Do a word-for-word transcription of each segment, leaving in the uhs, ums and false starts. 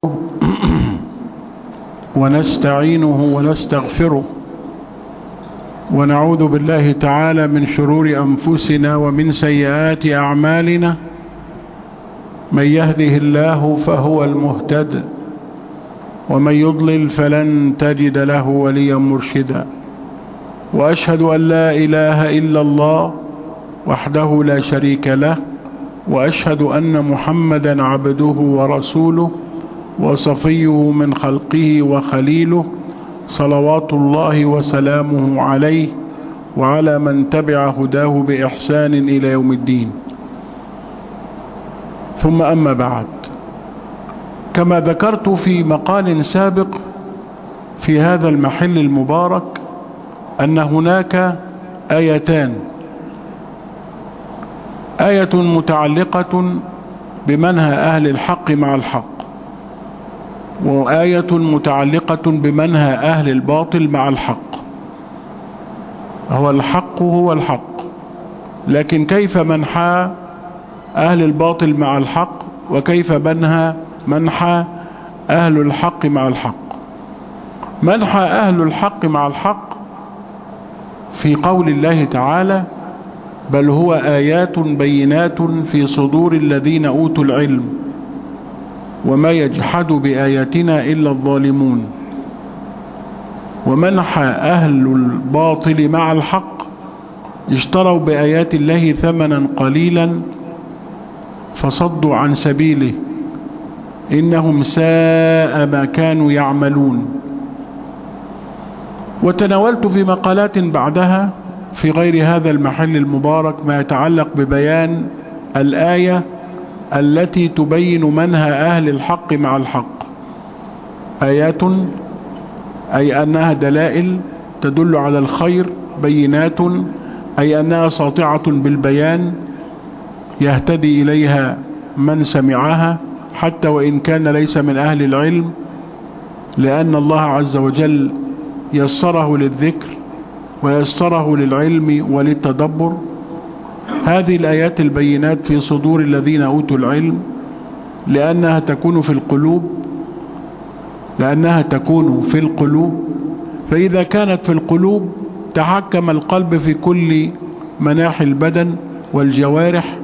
ونستعينه ونستغفره ونعوذ بالله تعالى من شرور أنفسنا ومن سيئات أعمالنا. من يهده الله فهو المهتد ومن يضلل فلن تجد له وليا مرشدا. وأشهد أن لا إله إلا الله وحده لا شريك له، وأشهد أن محمدا عبده ورسوله وصفيه من خلقه وخليله، صلوات الله وسلامه عليه وعلى من تبع هداه بإحسان إلى يوم الدين. ثم أما بعد، كما ذكرت في مقال سابق في هذا المحل المبارك أن هناك آيتان: آية متعلقة بمنهى أهل الحق مع الحق، وآية متعلقة بمنهى أهل الباطل مع الحق. هو الحق هو الحق، لكن كيف منحى أهل الباطل مع الحق، وكيف منهى منحى أهل الحق مع الحق. منحى أهل الحق مع الحق في قول الله تعالى: بل هو آيات بينات في صدور الذين أوتوا العلم وما يجحد بآياتنا إلا الظالمون. ومنحى أهل الباطل مع الحق: اشتروا بآيات الله ثمنا قليلا فصدوا عن سبيله إنهم ساء ما كانوا يعملون. وتناولت في مقالات بعدها في غير هذا المحل المبارك ما يتعلق ببيان الآية التي تبين منهى أهل الحق مع الحق. آيات أي أنها دلائل تدل على الخير، بينات أي أنها ساطعة بالبيان يهتدي إليها من سمعها حتى وإن كان ليس من أهل العلم، لأن الله عز وجل يسره للذكر ويسره للعلم وللتدبر. هذه الآيات البينات في صدور الذين أوتوا العلم لأنها تكون في القلوب لأنها تكون في القلوب فإذا كانت في القلوب تحكم القلب في كل مناحي البدن والجوارح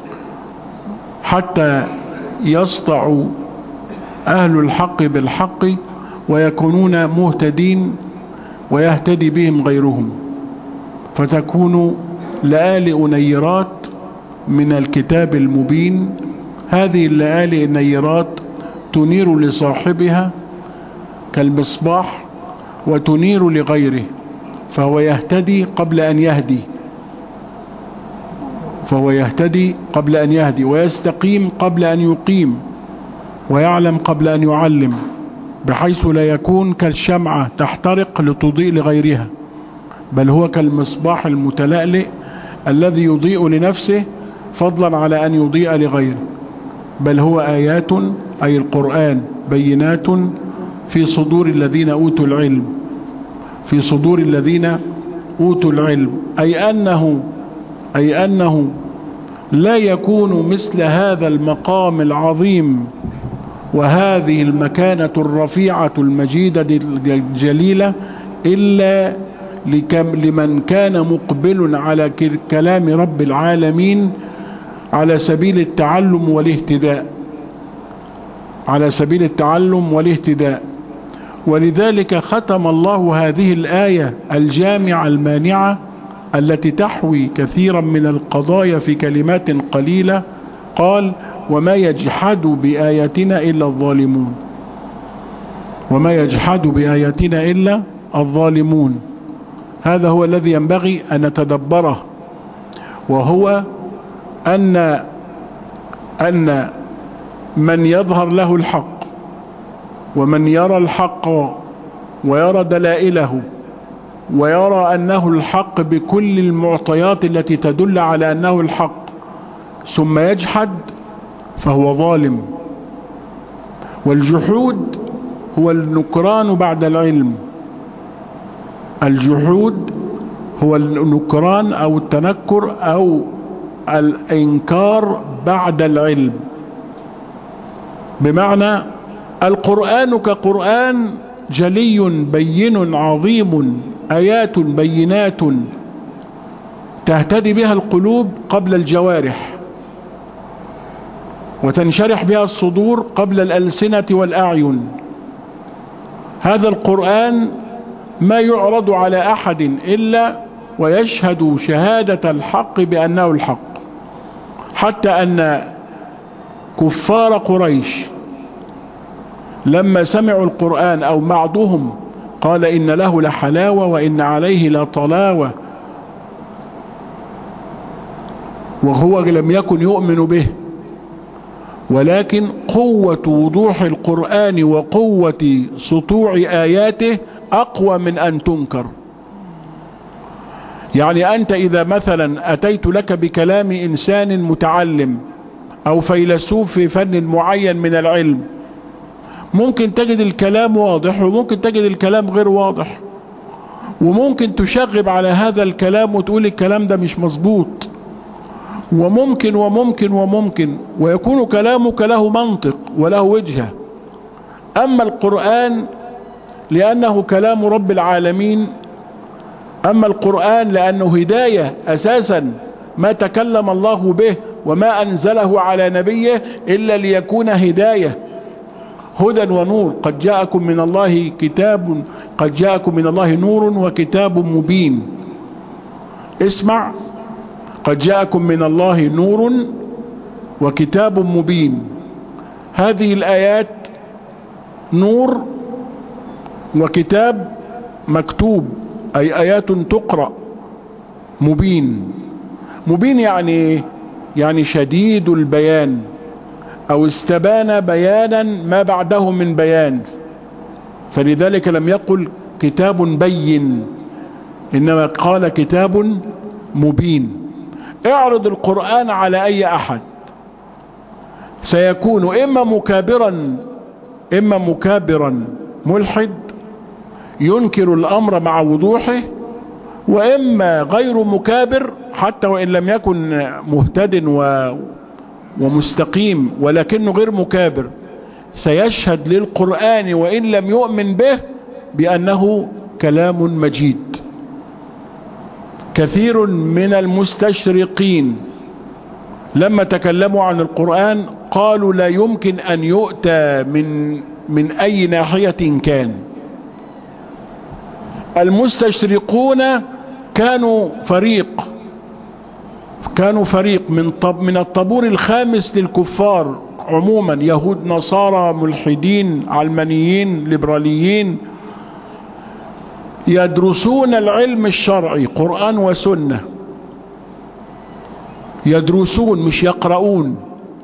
حتى يسطع أهل الحق بالحق ويكونون مهتدين ويهتدي بهم غيرهم، فتكون لآلئ نيرات من الكتاب المبين. هذه اللآلئ النيرات تنير لصاحبها كالمصباح وتنير لغيره، فهو يهتدي قبل أن يهدي فهو يهتدي قبل أن يهدي ويستقيم قبل أن يقيم، ويعلم قبل أن يعلم، بحيث لا يكون كالشمعة تحترق لتضيء لغيرها، بل هو كالمصباح المتلألئ الذي يضيء لنفسه فضلا على أن يضيء لغيره. بل هو آيات أي القرآن بينات في صدور الذين أوتوا العلم في صدور الذين أوتوا العلم أي أنه أي أنه لا يكون مثل هذا المقام العظيم وهذه المكانة الرفيعة المجيدة الجليلة إلا لمن كان مقبل على كلام رب العالمين على سبيل التعلم والاهتداء على سبيل التعلم والاهتداء ولذلك ختم الله هذه الآية الجامعة المانعة التي تحوي كثيرا من القضايا في كلمات قليلة، قال: وما يجحد بآياتنا إلا الظالمون وما يجحد بآياتنا إلا الظالمون. هذا هو الذي ينبغي أن نتدبره، وهو أن أن من يظهر له الحق ومن يرى الحق ويرى دلائله ويرى أنه الحق بكل المعطيات التي تدل على أنه الحق ثم يجحد فهو ظالم. والجحود هو النكران بعد العلم الجحود هو النكران أو التنكر أو الإنكار بعد العلم، بمعنى القرآن كقرآن جلي بين عظيم، آيات بينات تهتدي بها القلوب قبل الجوارح، وتنشرح بها الصدور قبل الألسنة والأعين. هذا القرآن ما يعرض على أحد إلا ويشهد شهادة الحق بأنه الحق، حتى أن كفار قريش لما سمعوا القرآن أو بعضهم قال إن له لحلاوة وإن عليه لطلاوة، وهو لم يكن يؤمن به، ولكن قوة وضوح القرآن وقوة سطوع آياته أقوى من أن تنكر. يعني أنت إذا مثلا أتيت لك بكلام إنسان متعلم أو فيلسوف في فن معين من العلم، ممكن تجد الكلام واضح وممكن تجد الكلام غير واضح، وممكن تشغب على هذا الكلام وتقول الكلام ده مش مظبوط، وممكن وممكن وممكن ويكون كلامك له منطق وله وجهة. أما القرآن لأنه كلام رب العالمين، أما القرآن لأنه هداية أساسا، ما تكلم الله به وما أنزله على نبيه إلا ليكون هداية، هدى ونور. قد جاءكم من الله كتاب قد جاءكم من الله نور وكتاب مبين. اسمع، قد جاءكم من الله نور وكتاب مبين. هذه الآيات نور وكتاب مكتوب، أي آيات تقرأ. مبين، مبين يعني يعني شديد البيان، أو استبان بيانا ما بعده من بيان، فلذلك لم يقل كتاب بين، إنما قال كتاب مبين. اعرض القرآن على أي أحد سيكون إما مكابرا إما مكابرا ملحد ينكر الأمر مع وضوحه، وإما غير مكابر حتى وإن لم يكن مهتد ومستقيم، ولكنه غير مكابر سيشهد للقرآن وإن لم يؤمن به بأنه كلام مجيد. كثير من المستشرقين لما تكلموا عن القرآن قالوا لا يمكن أن يؤتى من من أي ناحية كان. المستشرقون كانوا فريق كانوا فريق من طب من الطابور الخامس للكفار عموما، يهود نصارى ملحدين علمانيين ليبراليين، يدرسون العلم الشرعي قرآن وسنة، يدرسون مش يقرؤون.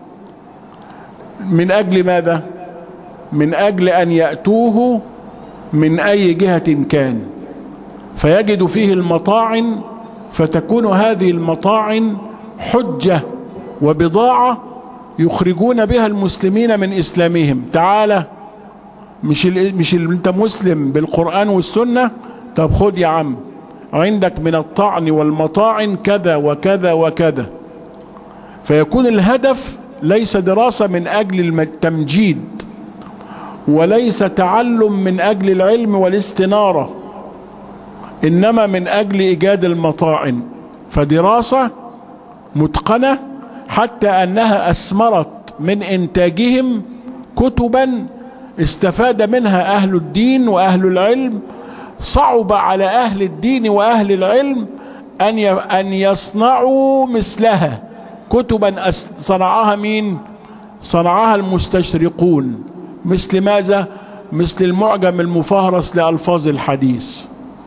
من أجل ماذا؟ من أجل أن يأتوه من أي جهة كان فيجد فيه المطاعن، فتكون هذه المطاعن حجة وبضاعة يخرجون بها المسلمين من إسلامهم. تعالى، مش ال... مش ال... انت مسلم بالقرآن والسنة، طب خد يا عم، عندك من الطعن والمطاعن كذا وكذا وكذا. فيكون الهدف ليس دراسة من أجل التمجيد، وليس تعلم من أجل العلم والاستنارة، إنما من أجل إيجاد المطاعن. فدراسة متقنة حتى أنها أثمرت من إنتاجهم كتبا استفاد منها أهل الدين وأهل العلم. صعب على أهل الدين وأهل العلم أن أن يصنعوا مثلها. كتبا صنعها مين؟ صنعها المستشرقون. مثل ماذا؟ مثل المعجم المفهرس لألفاظ الحديث.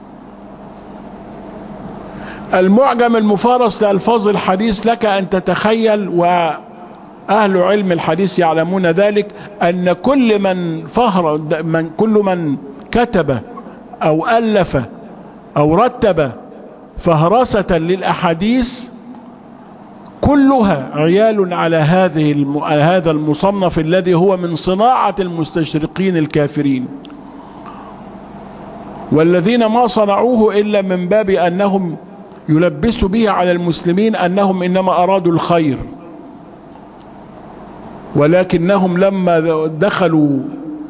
المعجم المفهرس لألفاظ الحديث لك أن تتخيل، وأهل علم الحديث يعلمون ذلك، أن كل من فهر من كل من كتب أو ألف أو رتب فهرسة للأحاديث كلها عيال على هذه هذا المصنف الذي هو من صناعة المستشرقين الكافرين، والذين ما صنعوه إلا من باب أنهم يلبسوا به على المسلمين أنهم إنما أرادوا الخير، ولكنهم لما دخلوا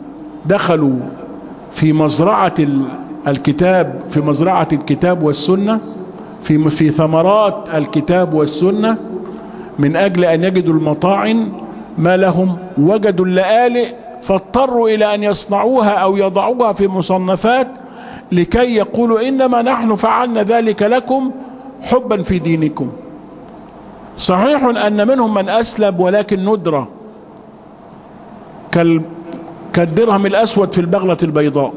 دخلوا في مزرعة الكتاب في مزرعة الكتاب والسنة في في ثمرات الكتاب والسنة من أجل أن يجدوا المطاعن. ما لهم؟ وجدوا اللآلئ فاضطروا إلى أن يصنعوها أو يضعوها في مصنفات لكي يقولوا إنما نحن فعلنا ذلك لكم حبا في دينكم. صحيح أن منهم من أسلم ولكن ندرة كالدرهم الأسود في البغلة البيضاء.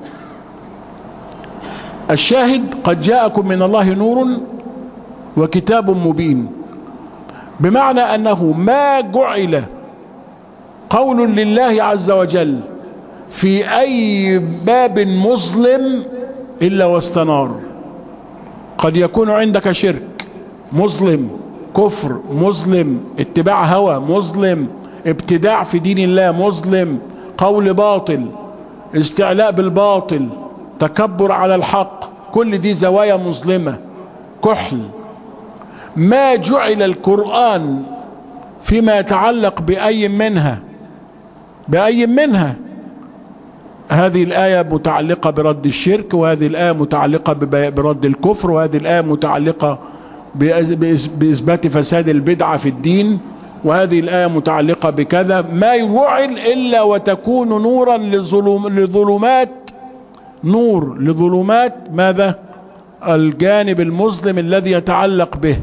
الشاهد قد جاءكم من الله نور وكتاب مبين، بمعنى أنه ما جعل قول لله عز وجل في أي باب مظلم إلا واستنار. قد يكون عندك شرك مظلم، كفر مظلم، اتباع هوى مظلم، ابتداع في دين الله مظلم، قول باطل، استعلاء بالباطل، تكبر على الحق، كل دي زوايا مظلمة كحل. ما جعل القرآن فيما يتعلق بأي منها بأي منها هذه الآية متعلقة برد الشرك، وهذه الآية متعلقة برد الكفر، وهذه الآية متعلقة بإثبات فساد البدعة في الدين، وهذه الآية متعلقة بكذا. ما يجعل إلا وتكون نورا لظلم لظلمات نور لظلمات ماذا؟ الجانب المظلم الذي يتعلق به.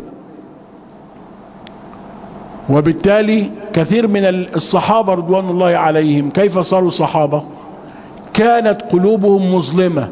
وبالتالي كثير من الصحابة رضوان الله عليهم كيف صاروا صحابة؟ كانت قلوبهم مظلمة،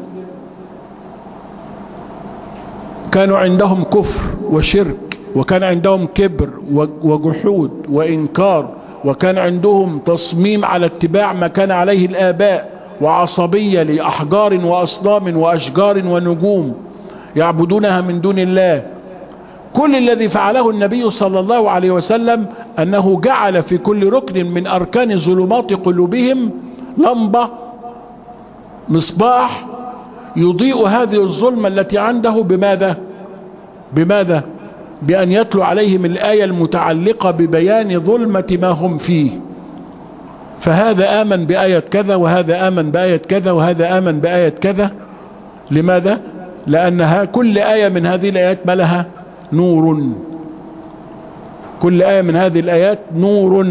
كانوا عندهم كفر وشرك، وكان عندهم كبر وجحود وإنكار، وكان عندهم تصميم على اتباع ما كان عليه الآباء، وعصبية لأحجار وأصنام وأشجار ونجوم يعبدونها من دون الله. كل الذي فعله النبي صلى الله عليه وسلم أنه جعل في كل ركن من أركان ظلمات قلوبهم لمبة، مصباح يضيء هذه الظلمة التي عنده. بماذا؟ بماذا؟ بأن يتلو عليهم الآية المتعلقة ببيان ظلمة ما هم فيه. فهذا آمن بآية كذا، وهذا آمن بآية كذا، وهذا آمن بآية كذا. لماذا؟ لأنها كل آية من هذه الآيات ما لها؟ نور. كل آية من هذه الآيات نور.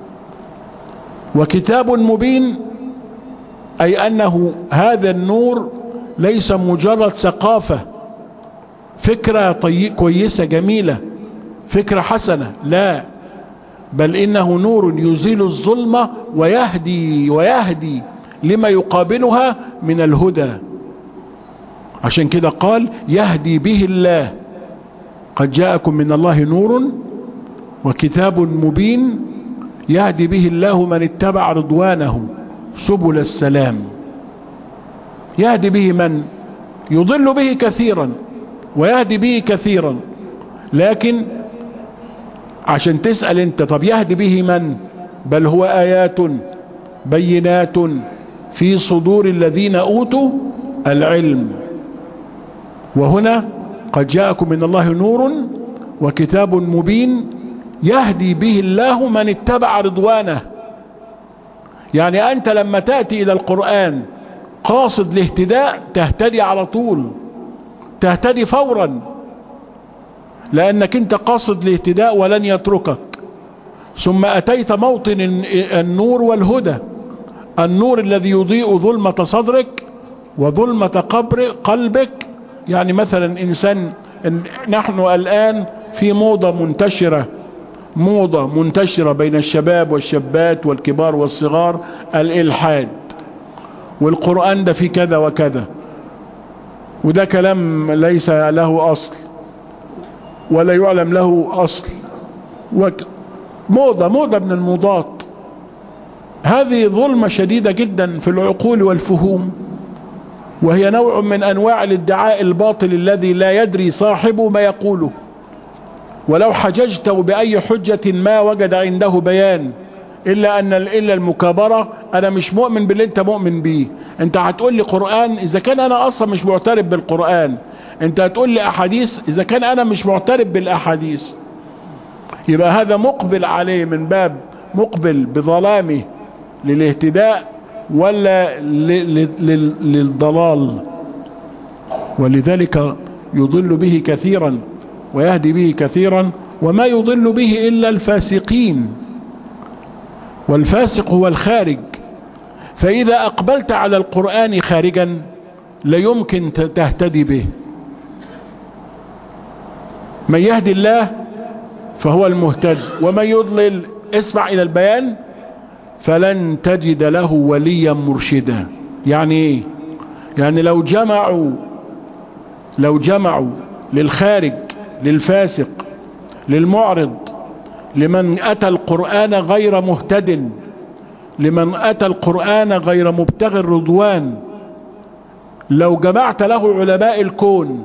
وكتاب مبين أي أنه هذا النور ليس مجرد ثقافة، فكرة طيب كويسة جميلة، فكرة حسنة، لا، بل إنه نور يزيل الظلمة ويهدي ويهدي لما يقابلها من الهدى. عشان كده قال يهدي به الله. قد جاءكم من الله نور وكتاب مبين يهدي به الله من اتبع رضوانه سبل السلام. يهدي به من؟ يضل به كثيرا ويهدي به كثيرا. لكن عشان تسأل انت طب يهدي به من؟ بل هو آيات بينات في صدور الذين أوتوا العلم. وهنا قد جاءكم من الله نور وكتاب مبين يهدي به الله من اتبع رضوانه. يعني أنت لما تأتي إلى القرآن قاصد الاهتداء تهتدي على طول، تهتدي فورا، لأنك انت قاصد الاهتداء ولن يتركك. ثم أتيت موطن النور والهدى، النور الذي يضيء ظلمة صدرك وظلمة قبر قلبك. يعني مثلا إنسان، نحن الآن في موضة منتشرة موضة منتشرة بين الشباب والشابات والكبار والصغار، الإلحاد، والقرآن ده في كذا وكذا، وده كلام ليس له أصل ولا يعلم له أصل، موضة موضة من الموضات. هذه ظلمة شديدة جدا في العقول والفهوم، وهي نوع من أنواع الادعاء الباطل الذي لا يدري صاحبه ما يقوله، ولو حججته بأي حجة ما وجد عنده بيان، إلا أن إلا المكابرة. أنا مش مؤمن باللي أنت مؤمن بيه. أنت هتقول لي قرآن إذا كان أنا أصلا مش معترف بالقرآن، أنت هتقول لي أحاديث إذا كان أنا مش معترف بالأحاديث. يبقى هذا مقبل عليه من باب مقبل بظلامه للاهتداء، ولا للضلال؟ ولذلك يضل به كثيرا ويهدي به كثيرا، وما يضل به إلا الفاسقين، والفاسق هو الخارج. فإذا أقبلت على القرآن خارجا لا يمكن تهتدي به. من يهدي الله فهو المهتد، ومن يضلل اسمع إلى البيان فلن تجد له وليا مرشدا. يعني ايه؟ يعني لو جمعوا لو جمعوا للخارج، للفاسق، للمعرض، لمن أتى القرآن غير مهتد، لمن أتى القرآن غير مبتغي الرضوان، لو جمعت له علماء الكون،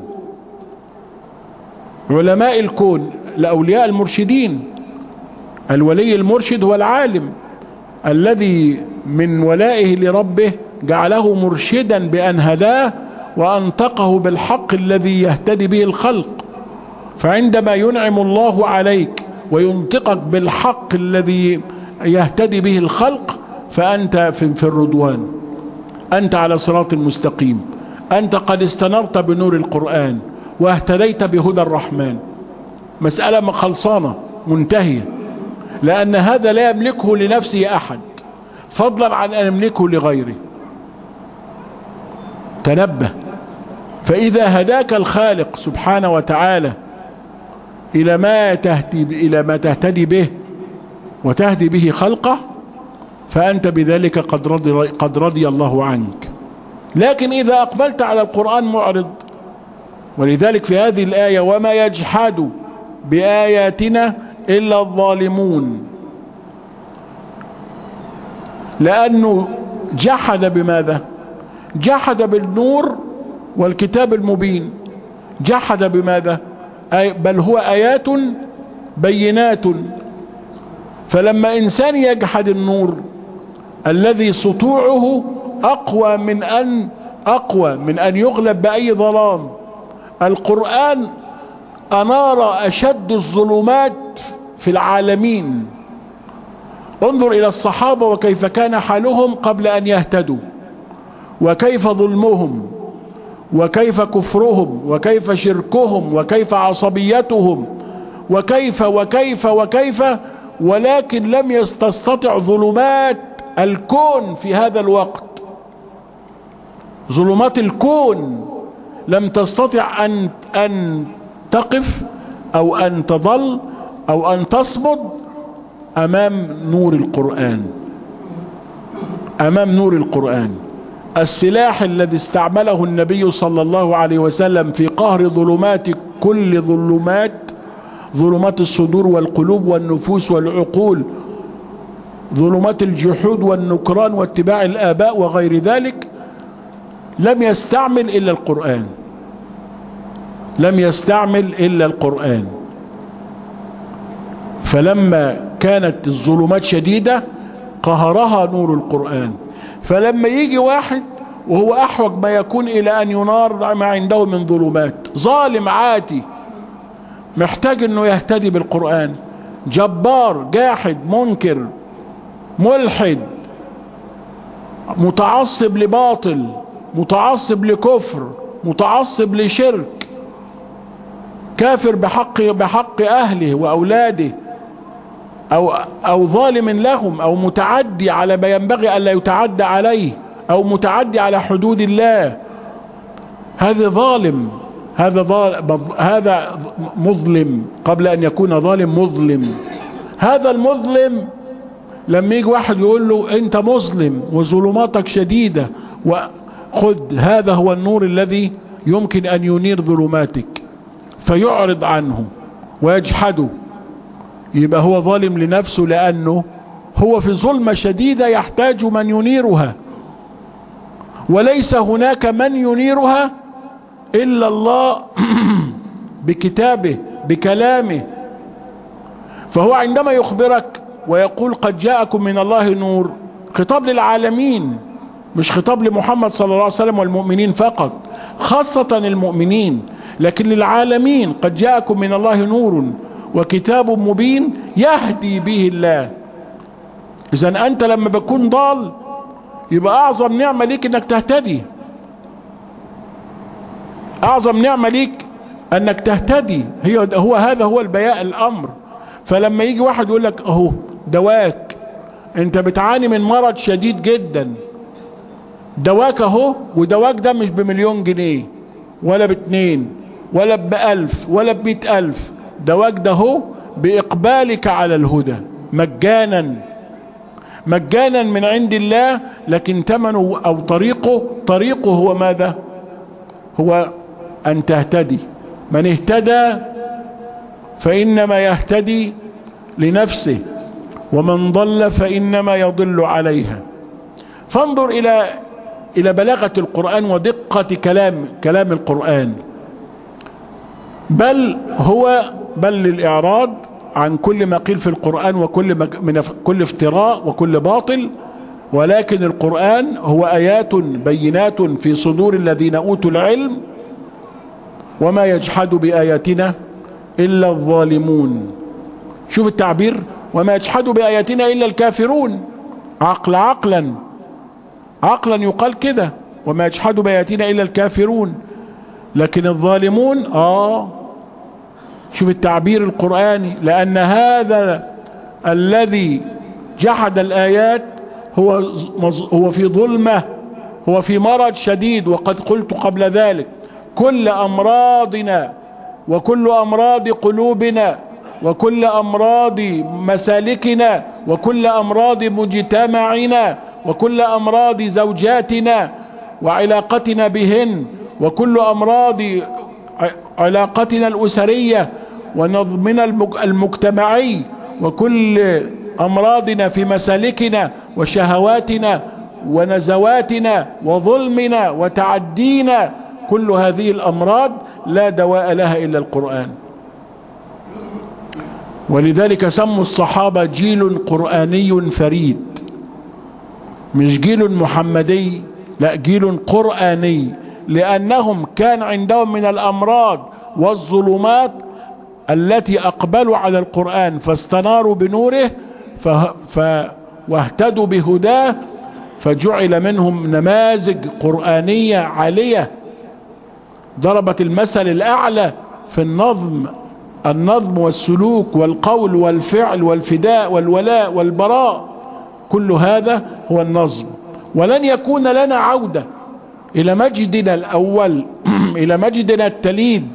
علماء الكون لأولياء المرشدين. الولي المرشد هو العالم الذي من ولائه لربه جعله مرشدا بأن هداه وأنطقه بالحق الذي يهتدي به الخلق. فعندما ينعم الله عليك وينطقك بالحق الذي يهتدي به الخلق فأنت في الرضوان، أنت على صراط المستقيم، أنت قد استنرت بنور القرآن واهتديت بهدى الرحمن. مسألة خلصانة منتهية، لأن هذا لا يملكه لنفسه أحد فضلا عن أن يملكه لغيره. تنبه. فإذا هداك الخالق سبحانه وتعالى إلى ما تهدي إلى ما تهتدي به وتهدي به خلقه فأنت بذلك قد رضي, قد رضي الله عنك. لكن إذا أقبلت على القرآن معرض، ولذلك في هذه الآية وما يجحد بآياتنا إلا الظالمون، لأنه جحد بماذا؟ جحد بالنور والكتاب المبين. جحد بماذا؟ بل هو آيات بينات. فلما إنسان يجحد النور الذي سطوعه أقوى من أن أقوى من أن يغلب بأي ظلام، القرآن أنار أشد الظلمات في العالمين. انظر إلى الصحابة وكيف كان حالهم قبل أن يهتدوا، وكيف ظلمهم، وكيف كفرهم، وكيف شركهم، وكيف عصبيتهم، وكيف وكيف وكيف ولكن لم تستطع ظلمات الكون في هذا الوقت، ظلمات الكون لم تستطع أن أن تقف أو أن تضل أو أن تصمد أمام نور القرآن، أمام نور القرآن. السلاح الذي استعمله النبي صلى الله عليه وسلم في قهر ظلمات كل ظلمات، ظلمات الصدور والقلوب والنفوس والعقول، ظلمات الجحود والنكران واتباع الآباء وغير ذلك، لم يستعمل إلا القرآن، لم يستعمل إلا القرآن. فلما كانت الظلمات شديدة قهرها نور القرآن. فلما يجي واحد وهو أحوج ما يكون إلى أن ينار ما عنده من ظلمات، ظالم عاتي محتاج أنه يهتدي بالقرآن، جبار جاحد منكر ملحد متعصب لباطل متعصب لكفر متعصب لشرك، كافر بحق بحق أهله وأولاده، أو, أو ظالم لهم، أو متعدي على ما ينبغي ألا يتعدى عليه، أو متعدي على حدود الله. هذا ظالم، هذا ظالم، هذا مظلم قبل أن يكون ظالم، مظلم. هذا المظلم لما يجي واحد يقول له أنت مظلم وظلماتك شديدة وخذ هذا هو النور الذي يمكن أن ينير ظلماتك، فيعرض عنه ويجحده، يبقى هو ظالم لنفسه، لأنه هو في ظلمة شديدة يحتاج من ينيرها، وليس هناك من ينيرها إلا الله بكتابه بكلامه. فهو عندما يخبرك ويقول قد جاءكم من الله نور، خطاب للعالمين، مش خطاب لمحمد صلى الله عليه وسلم والمؤمنين فقط، خاصة المؤمنين، لكن للعالمين. قد جاءكم من الله نور وكتاب مبين يهدي به الله. إذن أنت لما بكون ضال يبقى اعظم نعمة ليك انك تهتدي، اعظم نعمة ليك انك تهتدي. هي هو هذا هو البياء الامر. فلما يجي واحد يقول لك اهو دواك، انت بتعاني من مرض شديد جدا، دواك اهو، ودواك ده مش بمليون جنيه ولا باتنين ولا بألف ولا بمئة ألف، دواك ده اهو بإقبالك على الهدى مجانا، مجانا من عند الله، لكن ثمنه او طريقه طريقه هو ماذا؟ هو ان تهتدي. من اهتدى فإنما يهتدي لنفسه، ومن ضل فإنما يضل عليها. فانظر إلى إلى بلاغة القرآن ودقة كلام كلام القرآن. بل هو بل للإعراض عن كل ما قيل في القرآن وكل من كل افتراء وكل باطل، ولكن القرآن هو آيات بينات في صدور الذين أوتوا العلم، وما يجحد بآياتنا إلا الظالمون. شوف التعبير، وما يجحد بآياتنا إلا الكافرون. عقل عقلا عقلا يقال كده، وما يجحد بآياتنا إلا الكافرون، لكن الظالمون آه شوف التعبير القرآني، لأن هذا الذي جحد الآيات هو هو في ظلمة، هو في مرض شديد. وقد قلت قبل ذلك كل أمراضنا وكل أمراض قلوبنا وكل أمراض مسالكنا وكل أمراض مجتمعنا وكل أمراض زوجاتنا وعلاقتنا بهن وكل أمراض علاقتنا الأسرية ونظمنا المجتمعي وكل أمراضنا في مسالكنا وشهواتنا ونزواتنا وظلمنا وتعدينا، كل هذه الأمراض لا دواء لها إلا القرآن. ولذلك سموا الصحابة جيل قرآني فريد، مش جيل محمدي، لا جيل قرآني، لأنهم كان عندهم من الأمراض والظلمات التي أقبلوا على القرآن فاستناروا بنوره ف... ف... واهتدوا بهداه، فجعل منهم نماذج قرآنية عالية ضربت المثل الأعلى في النظم النظم والسلوك والقول والفعل والفداء والولاء والبراء. كل هذا هو النظم. ولن يكون لنا عودة إلى مجدنا الأول إلى مجدنا التليد،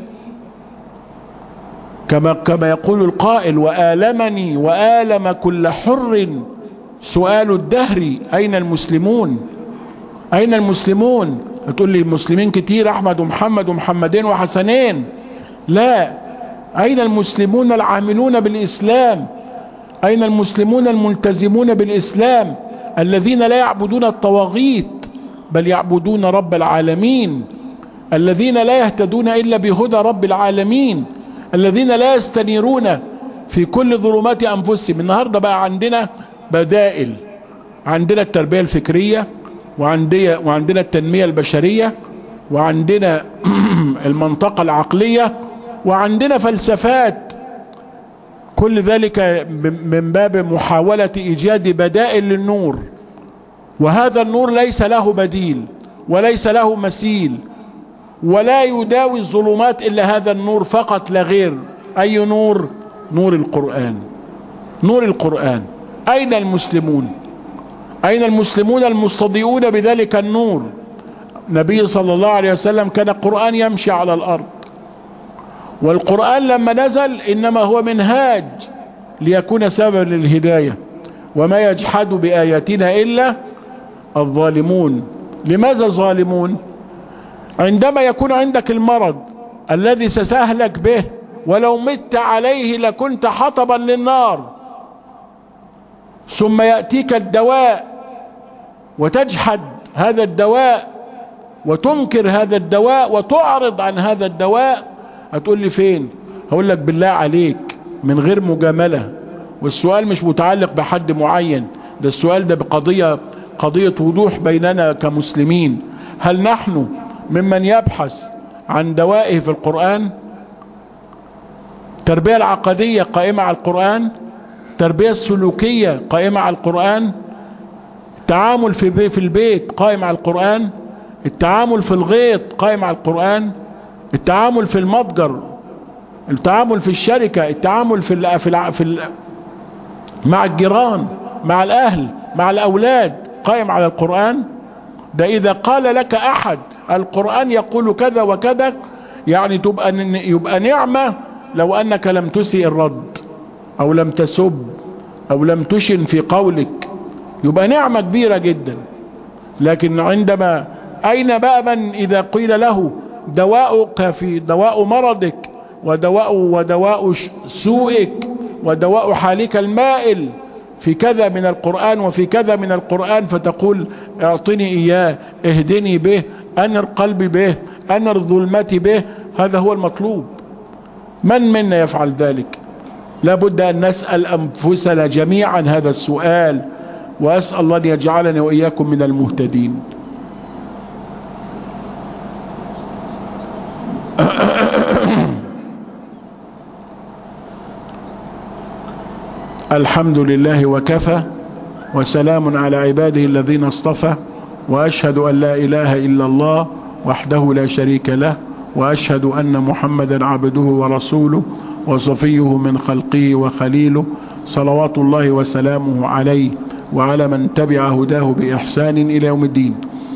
كما كما يقول القائل: وآلمني وآلم كل حر سؤال الدهر أين المسلمون؟ أين المسلمون؟ تقول لي المسلمين كتير، أحمد ومحمد ومحمدين وحسنين. لا، أين المسلمون العاملون بالإسلام؟ أين المسلمون الملتزمون بالإسلام الذين لا يعبدون الطواغيت بل يعبدون رب العالمين، الذين لا يهتدون إلا بهدى رب العالمين، الذين لا يستنيرون في كل ظلمات أنفسهم؟ النهاردة بقى عندنا بدائل، عندنا التربية الفكرية، وعندنا وعندنا التنمية البشرية، وعندنا المنطقة العقلية، وعندنا فلسفات. كل ذلك من باب محاولة إيجاد بدائل للنور، وهذا النور ليس له بديل وليس له مثيل، ولا يداوي الظلمات إلا هذا النور فقط لا غير. أي نور؟ نور القرآن. نور القرآن. أين المسلمون؟ أين المسلمون المستضيئون بذلك النور؟ النبي صلى الله عليه وسلم كان القرآن يمشي على الأرض، والقرآن لما نزل إنما هو منهاج ليكون سببا للهداية. وما يجحد بآياتنا إلا الظالمون. لماذا ظالمون؟ عندما يكون عندك المرض الذي ستهلك به ولو مت عليه لكنت حطبا للنار، ثم يأتيك الدواء وتجحد هذا الدواء وتنكر هذا الدواء وتعرض عن هذا الدواء، هتقول لي فين؟ هقول لك بالله عليك من غير مجاملة، والسؤال مش متعلق بحد معين، ده السؤال ده بقضية قضية وضوح بيننا كمسلمين. هل نحن ممن يبحث عن دوائه في القرآن؟ التربية العقدية قائمة على القرآن، التربية السلوكية قائمة على القرآن، التعامل في بي في البيت قائم على القرآن، التعامل في الغيط قائم على القرآن، التعامل في المتجر، التعامل في الشركة، التعامل في ال في, ال في ال مع الجيران، مع الأهل، مع الأولاد قائم على القرآن. ده إذا قال لك أحد القرآن يقول كذا وكذا، يعني تبقى يبقى نعمة لو أنك لم تسيء الرد أو لم تسب أو لم تشن في قولك، يبقى نعمة كبيرة جدا. لكن عندما أين بقى من إذا قيل له دواؤك في دواء مرضك ودواء ودواء سوءك ودواء حالك المائل في كذا من القرآن وفي كذا من القرآن، فتقول اعطني إياه، اهدني به، أنر قلبي به، أنر ظلمتي به. هذا هو المطلوب. من منا يفعل ذلك؟ لابد أن نسأل أنفسنا جميعا هذا السؤال، وأسأل الله أن يجعلني وإياكم من المهتدين. الحمد لله وكفى، وسلام على عباده الذين اصطفى، وأشهد أن لا إله إلا الله وحده لا شريك له، وأشهد أن محمدا عبده ورسوله وصفيه من خلقه وخليله، صلوات الله وسلامه عليه وعلى من تبع هداه بإحسان إلى يوم الدين.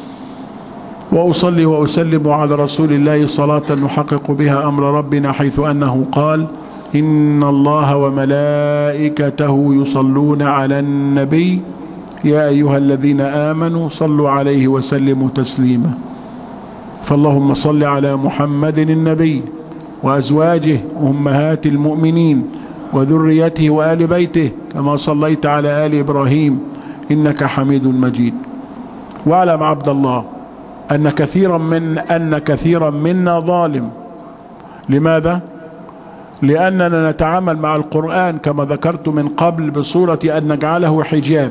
وأصلي وأسلم على رسول الله صلاة نحقق بها أمر ربنا، حيث أنه قال: إن الله وملائكته يصلون على النبي يا أيها الذين آمنوا صلوا عليه وسلموا تسليما. فاللهم صل على محمد النبي وأزواجه أمهات المؤمنين وذريته وآل بيته كما صليت على آل إبراهيم إنك حميد مجيد. واعلم عبد الله أن كثيرا من أن كثيرا منا ظالم. لماذا؟ لأننا نتعامل مع القرآن كما ذكرت من قبل بصورة أن نجعله حجاب.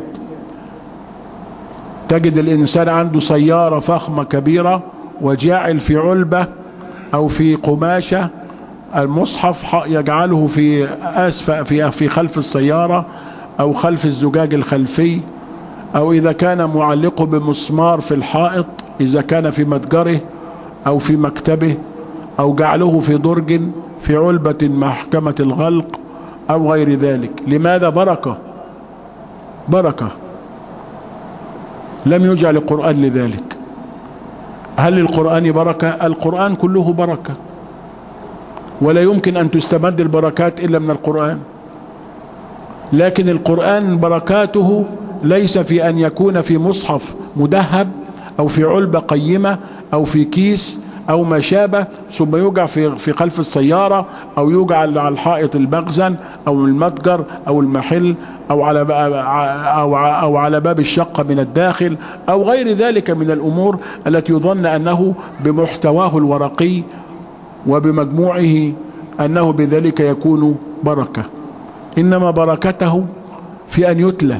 تجد الإنسان عنده سيارة فخمة كبيرة وجاعل في علبة أو في قماشة المصحف يجعله في أسفل في في خلف السيارة أو خلف الزجاج الخلفي، أو إذا كان معلقه بمسمار في الحائط إذا كان في متجره أو في مكتبه، أو جعله في درج في علبة محكمة الغلق أو غير ذلك. لماذا؟ بركة بركة. لم يجعل القرآن لذلك. هل القرآن بركة؟ القرآن كله بركة، ولا يمكن أن تستمد البركات إلا من القرآن. لكن القرآن بركاته ليس في أن يكون في مصحف مدهب أو في علبة قيمة أو في كيس أو ما شابه ثم يوجع في في خلف السيارة أو يوجع على الحائط المخزن أو المتجر أو المحل أو على أو أو على باب الشقة من الداخل أو غير ذلك من الأمور التي يظن أنه بمحتواه الورقي وبمجموعه أنه بذلك يكون بركة. إنما بركته في أن يتلى،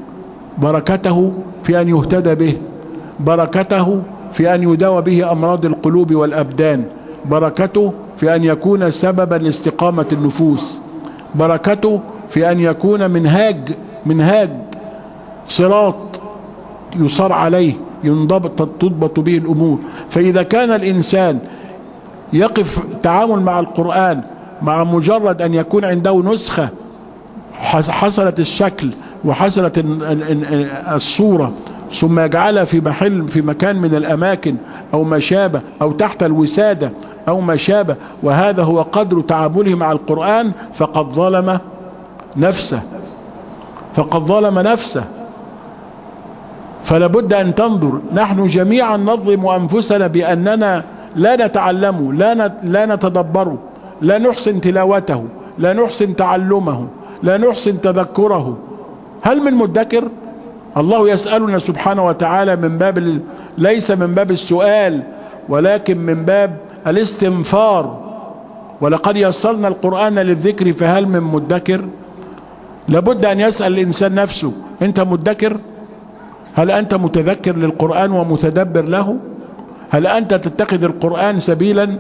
بركته في أن يهتدى به، بركته في أن يداوى به أمراض القلوب والأبدان، بركته في أن يكون سببا لاستقامة النفوس، بركته في أن يكون منهاج منهاج صراط يصار عليه ينضبط تضبط به الأمور. فإذا كان الإنسان يقف تعامل مع القرآن مع مجرد أن يكون عنده نسخة حصلت الشكل وحصلت الصورة ثم يجعلها في محل في مكان من الأماكن أو ما شابه أو تحت الوسادة أو ما شابه، وهذا هو قدر تعامله مع القرآن، فقد ظلم نفسه فقد ظلم نفسه. فلا بد أن تنظر. نحن جميعا نظلم أنفسنا بأننا لا نتعلمه، لا لا نتدبره، لا نحسن تلاوته، لا نحسن تعلمه، لا نحسن تذكره. هل من مدكر؟ الله يسألنا سبحانه وتعالى من باب ليس من باب السؤال ولكن من باب الاستنفار. ولقد يسرنا القرآن للذكر فهل من مدكر؟ لابد أن يسأل الإنسان نفسه: أنت مدكر؟ هل أنت متذكر للقرآن ومتدبر له؟ هل أنت تتخذ القرآن سبيلا؟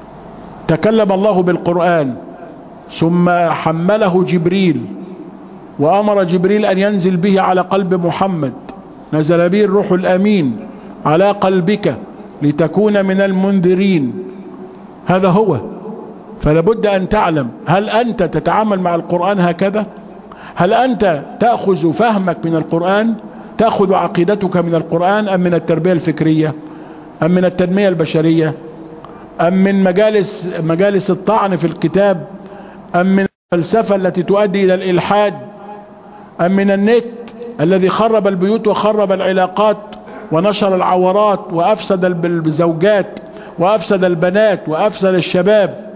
تكلم الله بالقرآن ثم حمله جبريل وأمر جبريل أن ينزل به على قلب محمد، نزل به الروح الأمين على قلبك لتكون من المنذرين. هذا هو. فلابد أن تعلم، هل أنت تتعامل مع القرآن هكذا؟ هل أنت تأخذ فهمك من القرآن، تأخذ عقيدتك من القرآن، أم من التربية الفكرية، أم من التنمية البشرية، أم من مجالس مجالس الطعن في الكتاب، أم من الفلسفة التي تؤدي إلى الإلحاد، أم من النت الذي خرب البيوت وخرب العلاقات ونشر العورات وأفسد الزوجات وأفسد البنات وأفسد الشباب؟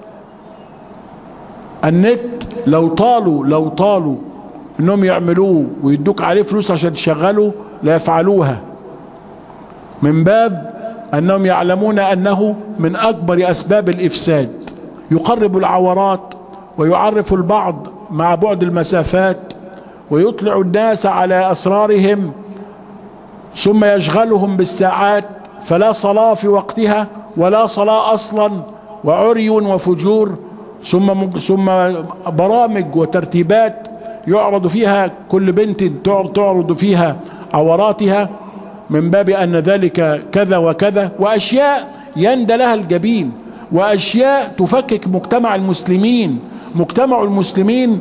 النت لو طالوا لو طالوا انهم يعملوه ويدوك عليه فلوس عشان تشغله لا يفعلوها، من باب انهم يعلمون انه من اكبر اسباب الافساد. يقرب العورات ويعرف البعض مع بعد المسافات ويطلع الناس على اسرارهم، ثم يشغلهم بالساعات، فلا صلاة في وقتها ولا صلاة اصلا، وعري وفجور، ثم ثم برامج وترتيبات يعرض فيها كل بنت تعرض فيها عوراتها من باب ان ذلك كذا وكذا، واشياء يندى لها الجبين، واشياء تفكك مجتمع المسلمين. مجتمع المسلمين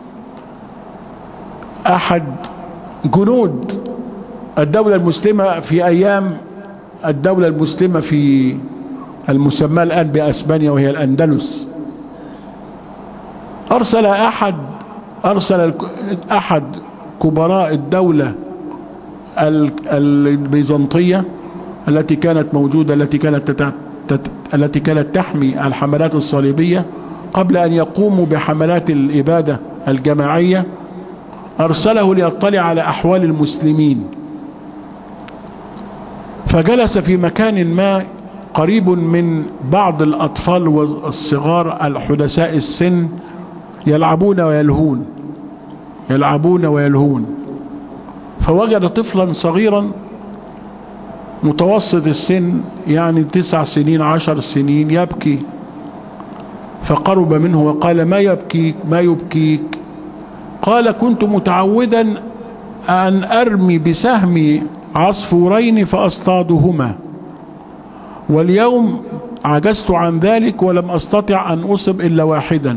احد جنود الدولة المسلمة في ايام الدولة المسلمة في المسمى الان باسبانيا وهي الاندلس، ارسل احد ارسل احد كبراء الدولة البيزنطية التي كانت موجودة، التي كانت تت... تت... التي كانت تحمي الحملات الصليبية قبل ان يقوموا بحملات الابادة الجماعية، ارسله ليطلع على احوال المسلمين. فجلس في مكان ما قريب من بعض الاطفال والصغار الحدثاء السن يلعبون ويلهون يلعبون ويلهون فوجد طفلا صغيرا متوسط السن، يعني تسع سنين عشر سنين، يبكي. فقرب منه وقال: ما يبكيك ما يبكيك؟ قال: كنت متعودا أن أرمي بسهمي عصفورين فأصطادهما، واليوم عجزت عن ذلك ولم أستطع أن أصب إلا واحدا.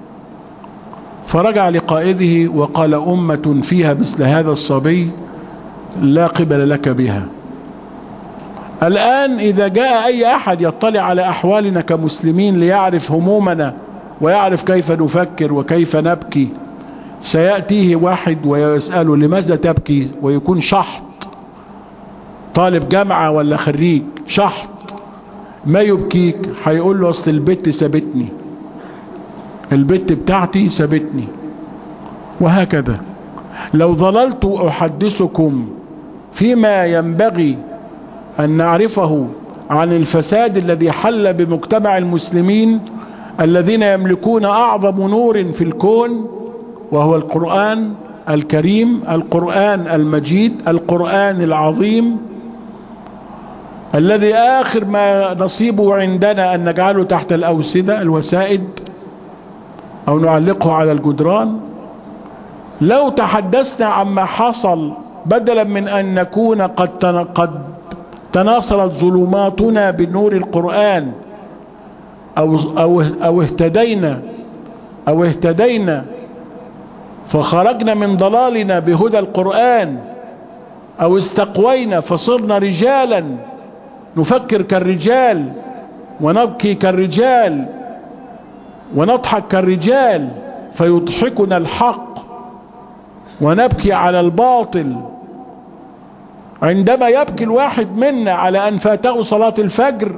فرجع لقائده وقال: أمة فيها مثل هذا الصبي لا قبل لك بها. الآن إذا جاء أي أحد يطلع على أحوالنا كمسلمين ليعرف همومنا ويعرف كيف نفكر وكيف نبكي، سيأتيه واحد ويسأله: لماذا تبكي؟ ويكون شحط، طالب جامعة ولا خريج شحط. ما يبكيك؟ هيقول له: أصل البت سابتني، البت بتاعتي سابتني. وهكذا. لو ظللت أحدثكم فيما ينبغي أن نعرفه عن الفساد الذي حل بمجتمع المسلمين الذين يملكون أعظم نور في الكون، وهو القرآن الكريم، القرآن المجيد، القرآن العظيم، الذي آخر ما نصيبه عندنا أن نجعله تحت الأوسدة الوسائد أو نعلقه على الجدران. لو تحدثنا عما حصل بدلا من أن نكون قد قد تناصرت ظلماتنا بنور القرآن أو أو أو اهتدينا أو اهتدينا فخرجنا من ضلالنا بهدى القرآن، أو استقوينا فصرنا رجالا نفكر كالرجال ونبكي كالرجال ونضحك كالرجال، فيضحكنا الحق ونبكي على الباطل. عندما يبكي الواحد منا على أن فاته صلاة الفجر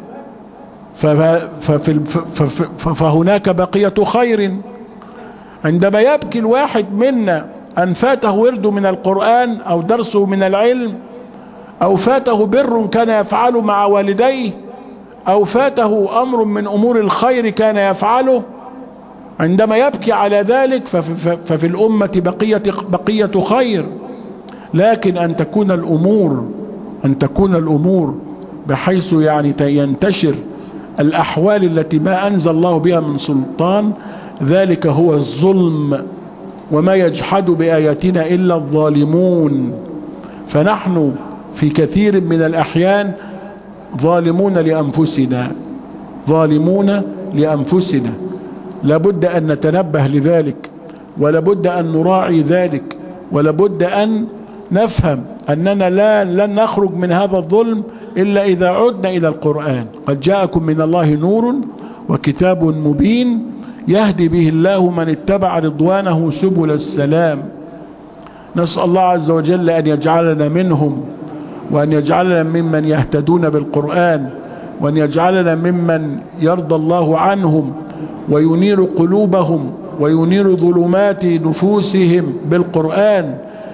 فهناك بقية خير. عندما يبكي الواحد منا أن فاته ورد من القرآن أو درسه من العلم، أو فاته بر كان يفعله مع والديه، أو فاته أمر من أمور الخير كان يفعله، عندما يبكي على ذلك ففي الأمة بقية, بقية خير. لكن أن تكون الأمور أن تكون الأمور بحيث يعني ينتشر الأحوال التي ما أنزل الله بها من سلطان، ذلك هو الظلم وما يجحد بآياتنا إلا الظالمون. فنحن في كثير من الأحيان ظالمون لأنفسنا، ظالمون لأنفسنا. لابد أن نتنبه لذلك، ولابد أن نراعي ذلك، ولابد أن نفهم أننا لا لن نخرج من هذا الظلم إلا إذا عدنا إلى القرآن. قد جاءكم من الله نور وكتاب مبين يهدي به الله من اتبع رضوانه سبل السلام. نسأل الله عز وجل أن يجعلنا منهم، وأن يجعلنا ممن يهتدون بالقرآن، وأن يجعلنا ممن يرضى الله عنهم وينير قلوبهم وينير ظلمات نفوسهم بالقرآن.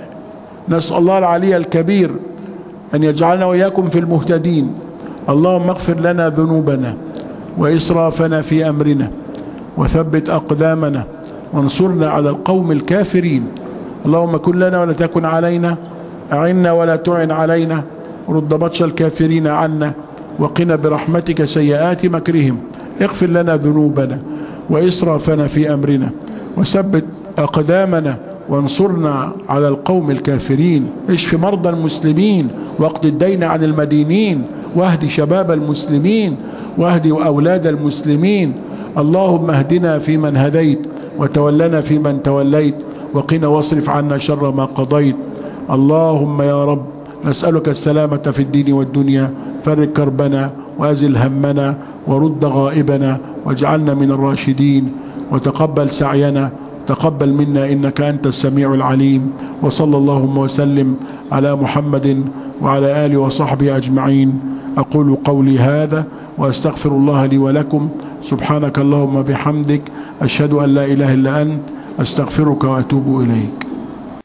نسأل الله العلي الكبير أن يجعلنا وإياكم في المهتدين. اللهم اغفر لنا ذنوبنا وإسرافنا في أمرنا، وثبت أقدامنا، وانصرنا على القوم الكافرين. اللهم كن لنا ولا تكن علينا، أعنا ولا تعن علينا، رد بطش الكافرين عنا، وقنا برحمتك سيئات مكرهم. اغفر لنا ذنوبنا وإسرافنا في أمرنا، وثبت أقدامنا، وانصرنا على القوم الكافرين. اشف مرضى المسلمين، واقض الدين عن المدينين، واهد شباب المسلمين، واهد أولاد المسلمين. اللهم اهدنا فيمن هديت، وتولنا فيمن توليت، وقنا واصرف عنا شر ما قضيت. اللهم يا رب نسألك السلامة في الدين والدنيا، فرج كربنا وأزل همنا، ورد غائبنا، واجعلنا من الراشدين، وتقبل سعينا، تقبل منا إنك أنت السميع العليم. وصلى اللهم وسلم على محمد وعلى آله وصحبه أجمعين. أقول قولي هذا وأستغفر الله لي ولكم. سبحانك اللهم بحمدك، أشهد أن لا إله إلا أنت، أستغفرك وأتوب إليك.